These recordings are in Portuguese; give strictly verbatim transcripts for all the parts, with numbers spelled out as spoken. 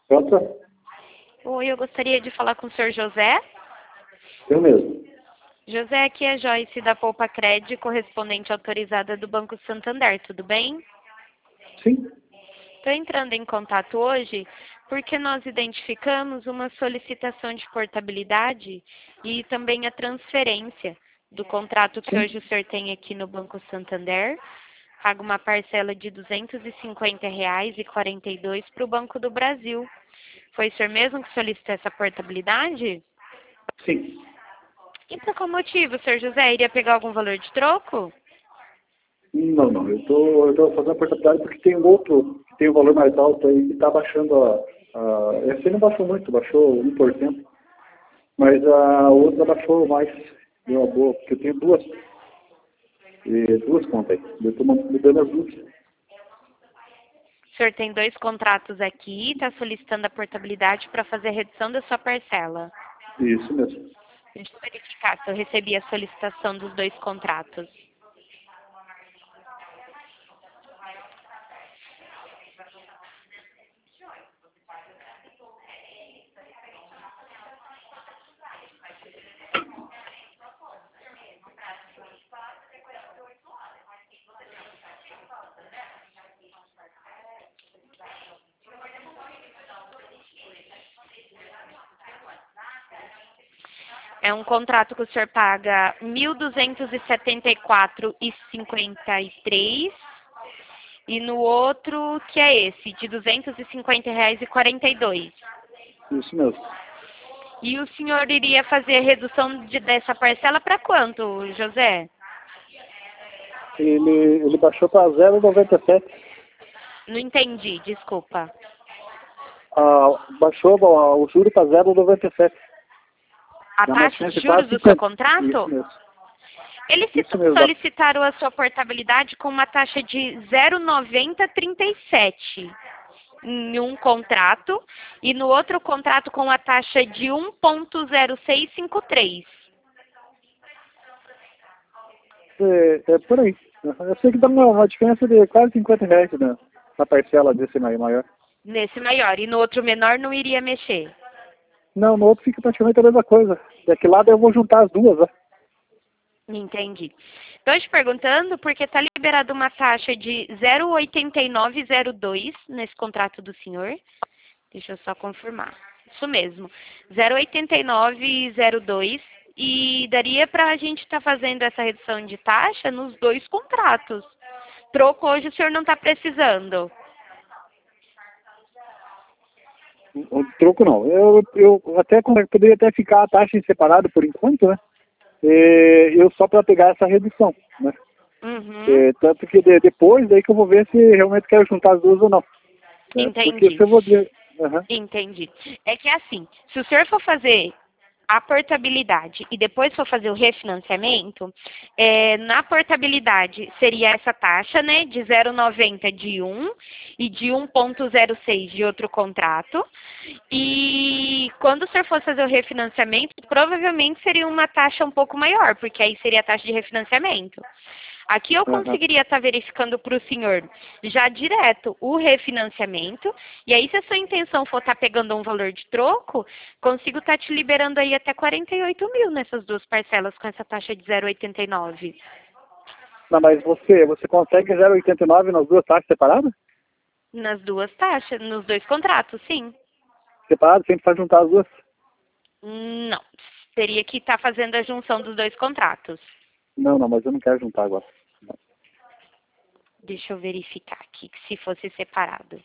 Pronto? Oi, eu gostaria de falar com o senhor José. Eu mesmo. José, aqui é Joyce da Poupa Cred, correspondente autorizada do Banco Santander, tudo bem? Sim. Estou entrando em contato hoje porque nós identificamos uma solicitação de portabilidade e também a transferência do contrato que Sim. hoje o senhor tem aqui no Banco Santander. Paga uma parcela de duzentos e cinquenta reais e quarenta e dois para o Banco do Brasil. Foi o senhor mesmo que solicitou essa portabilidade? Sim. E por qual motivo, senhor José? Iria pegar algum valor de troco? Não, não. Eu tô, eu tô fazendo a portabilidade porque tem um outro que tem um valor mais alto aí que está baixando a, a... Esse não baixou muito, baixou um por cento. Mas a outra baixou mais. Deu uma boa, porque eu tenho duas. E, duas contas aí. Eu estou mudando as duas. O senhor tem dois contratos aqui, está solicitando a portabilidade para fazer a redução da sua parcela. Isso mesmo. Deixa eu verificar se eu recebi a solicitação dos dois contratos. É um contrato que o senhor paga mil duzentos e setenta e quatro reais e cinquenta e três e no outro, que é esse, de duzentos e cinquenta reais e quarenta e dois. Isso mesmo. E o senhor iria fazer a redução de, dessa parcela para quanto, José? Ele, ele baixou para zero vírgula noventa e sete. Não entendi, desculpa. Ah, baixou ah, o juro para zero vírgula noventa e sete. A Dá uma taxa diferença de de quase juros do seu cinquenta. Isso contrato? mesmo. Eles se Isso mesmo. Dá... solicitaram a sua portabilidade com uma taxa de zero vírgula noventa trinta e sete em um contrato e no outro contrato com a taxa de um ponto zero seis cinco três. É, é por aí. Eu sei que dá uma, uma diferença de quase cinquenta reais na, na parcela desse aí maior. Nesse maior. E no outro menor não iria mexer. Não, no outro fica praticamente a mesma coisa. Daqui lado eu vou juntar as duas, né? Entendi. Estou te perguntando porque está liberada uma taxa de zero vírgula oitenta e nove zero dois nesse contrato do senhor. Deixa eu só confirmar. Isso mesmo. zero vírgula oitenta e nove zero dois e daria para a gente estar tá fazendo essa redução de taxa nos dois contratos. Troco hoje o senhor não está precisando. O troco não. Eu, eu até poderia até ficar a taxa em separado por enquanto, né? É, eu só para pegar essa redução, né? Uhum. É, tanto que de, depois daí que eu vou ver se realmente quero juntar as duas ou não. É, porque Entendi. se eu vou dizer... Uhum. Entendi. É que é assim, se o senhor for fazer a portabilidade e depois for fazer o refinanciamento, é, na portabilidade seria essa taxa, né, de zero vírgula noventa de um e de um ponto zero seis de outro contrato. E quando o senhor fosse fazer o refinanciamento, provavelmente seria uma taxa um pouco maior, porque aí seria a taxa de refinanciamento. Aqui eu Uhum. conseguiria estar verificando para o senhor já direto o refinanciamento, e aí se a sua intenção for estar pegando um valor de troco, consigo estar te liberando aí até quarenta e oito mil nessas duas parcelas com essa taxa de zero vírgula oitenta e nove. Não, mas você, você consegue zero vírgula oitenta e nove nas duas taxas separadas? Nas duas taxas, nos dois contratos, sim. Separadas, sempre faz juntar as duas? Não, teria que estar fazendo a junção dos dois contratos. Não, não, mas eu não quero juntar agora. Deixa eu verificar aqui, que se fosse separado.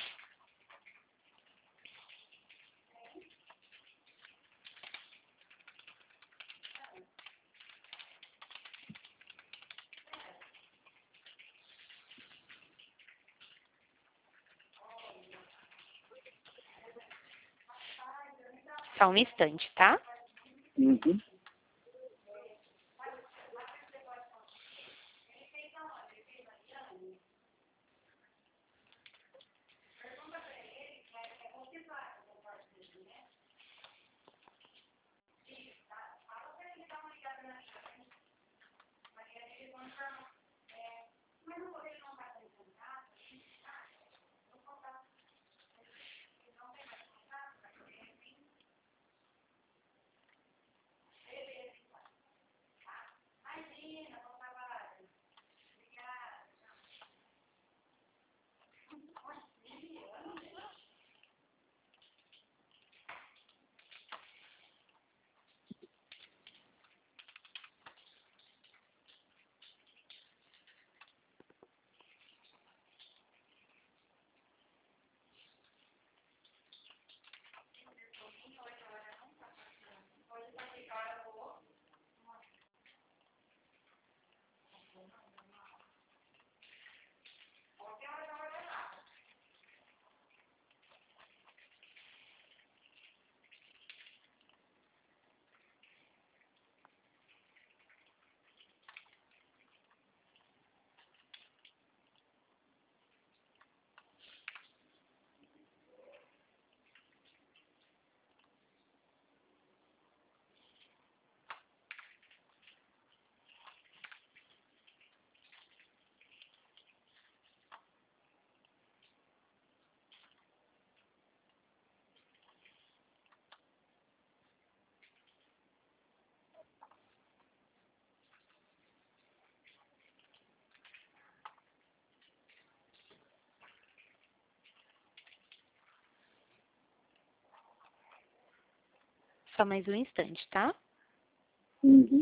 Só um instante, tá? Uhum. Só mais um instante, tá? Uhum.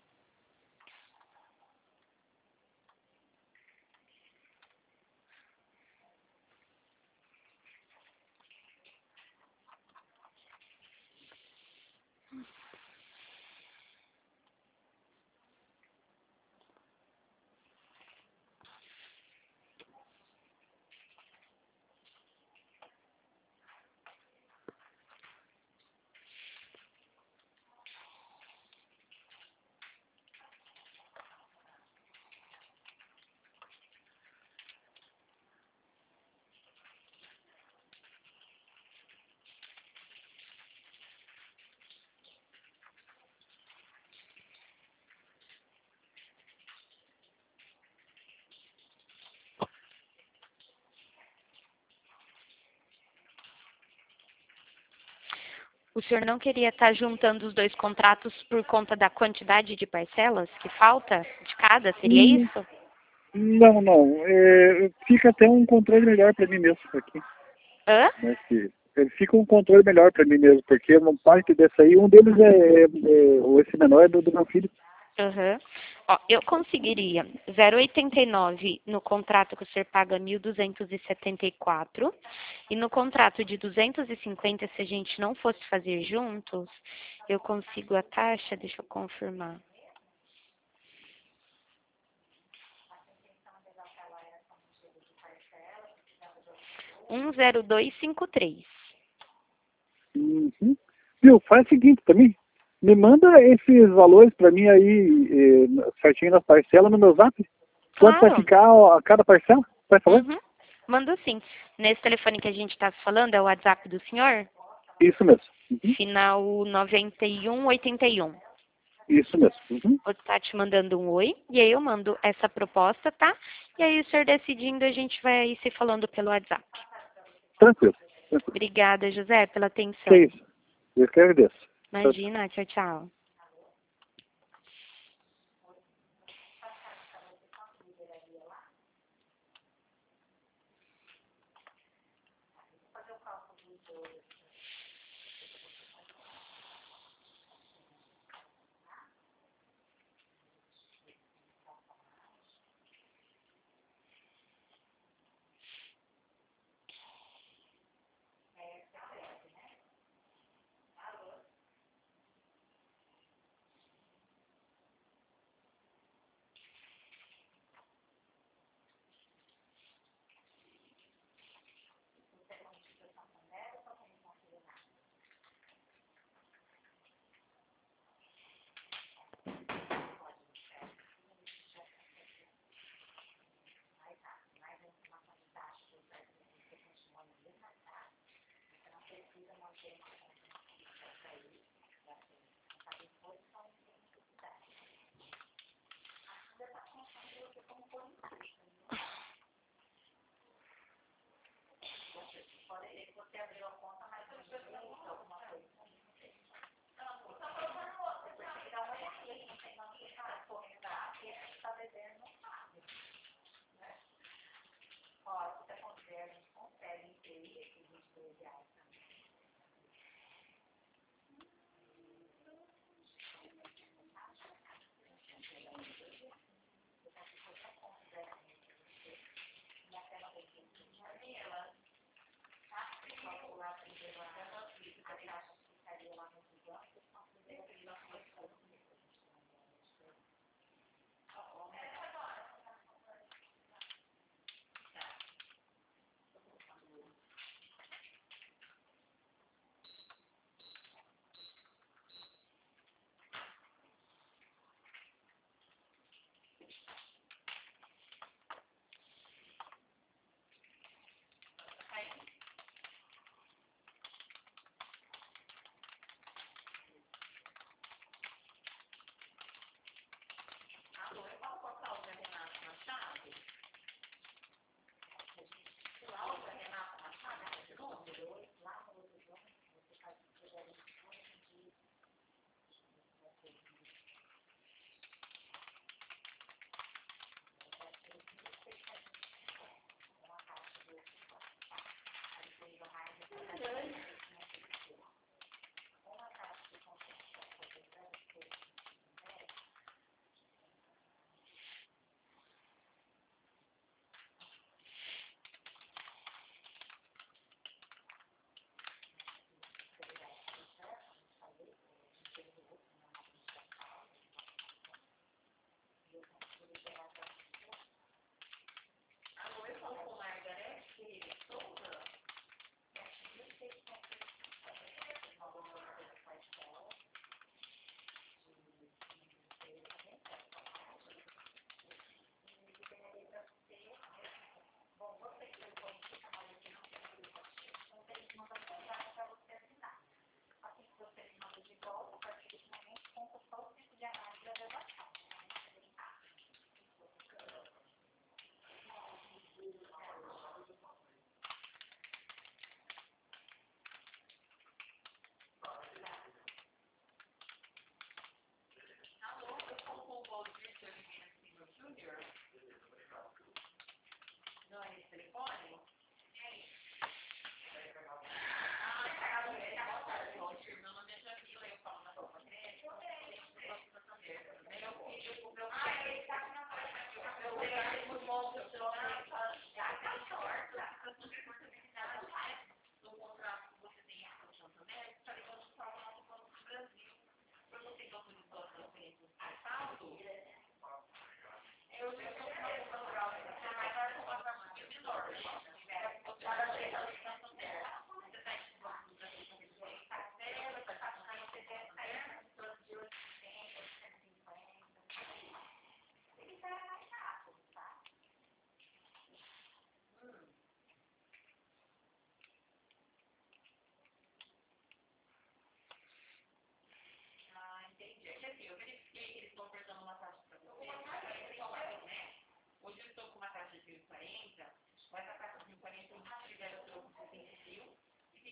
O senhor não queria estar juntando os dois contratos por conta da quantidade de parcelas que falta de cada? Seria Hum, isso? Não, não. É, fica até um controle melhor para mim mesmo aqui. Hã? Né, que, ele fica um controle melhor para mim mesmo, porque uma parte dessa aí, um deles é, é, é esse menor é do, do meu filho. Uhum. Ó, eu conseguiria zero vírgula oitenta e nove no contrato que o senhor paga mil duzentos e setenta e quatro e no contrato de duzentos e cinquenta, se a gente não fosse fazer juntos, eu consigo a taxa, deixa eu confirmar. um zero dois cinco três. Uhum. Viu, faz o seguinte também, me manda esses valores para mim aí, eh, certinho nas parcelas no meu zap. Quanto vai Claro. ficar ó, a cada parcela? Vai falar? Uhum. Mando sim. Nesse telefone que a gente está falando, é o WhatsApp do senhor? Isso mesmo. Uhum. Final noventa e um oitenta e um. Isso mesmo. Uhum. Vou estar te mandando um oi, e aí eu mando essa proposta, tá? E aí o senhor decidindo, a gente vai aí se falando pelo WhatsApp. Tranquilo. Tranquilo. Obrigada, José, pela Que atenção. isso. Eu que agradeço. Tchau, tchau. Imagina, tchau, tchau.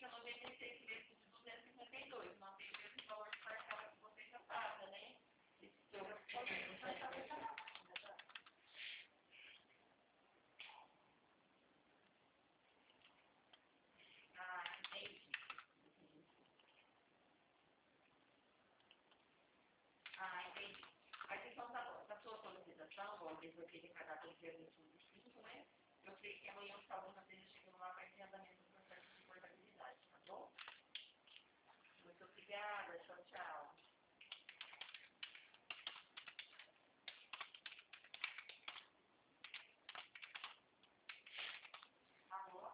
fica noventa e seis vezes de duzentos e cinquenta e dois, mantém o mesmo valor de parcela que você já paga, né? Ah, entendi. Ah, entendi. Mas então tá bom. Na sua solicitação, bom, desde o que de cada dia vinte e um de cinco, né? Eu sei que amanhã os alunos eles chegam lá para esse andamento do processo de portabilidade, tá bom? Muito obrigada. Tchau, tchau. Alô?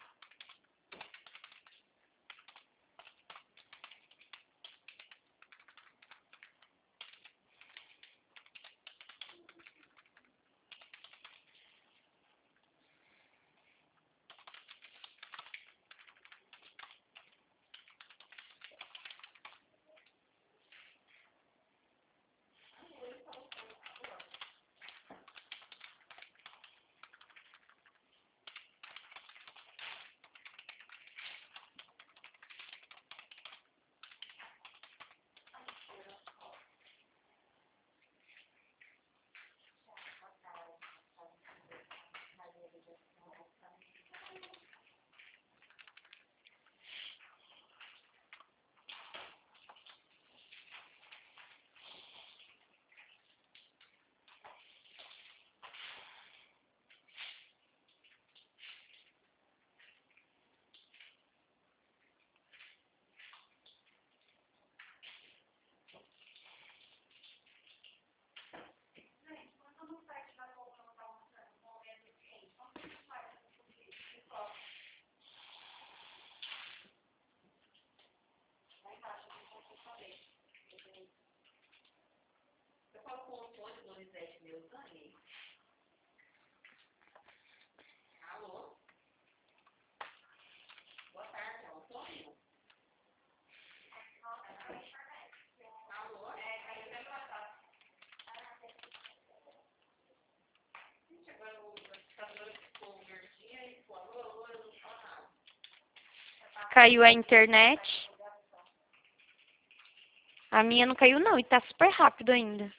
Eu falo com o Antônio Donizete Meuzani. Alô? Boa tarde, Antônio. Alô? É, caiu no WhatsApp. Gente, agora o notificador ficou verdinho e ficou alô, alô, eu não falo nada. Caiu a internet. A minha não caiu não, e tá super rápido ainda.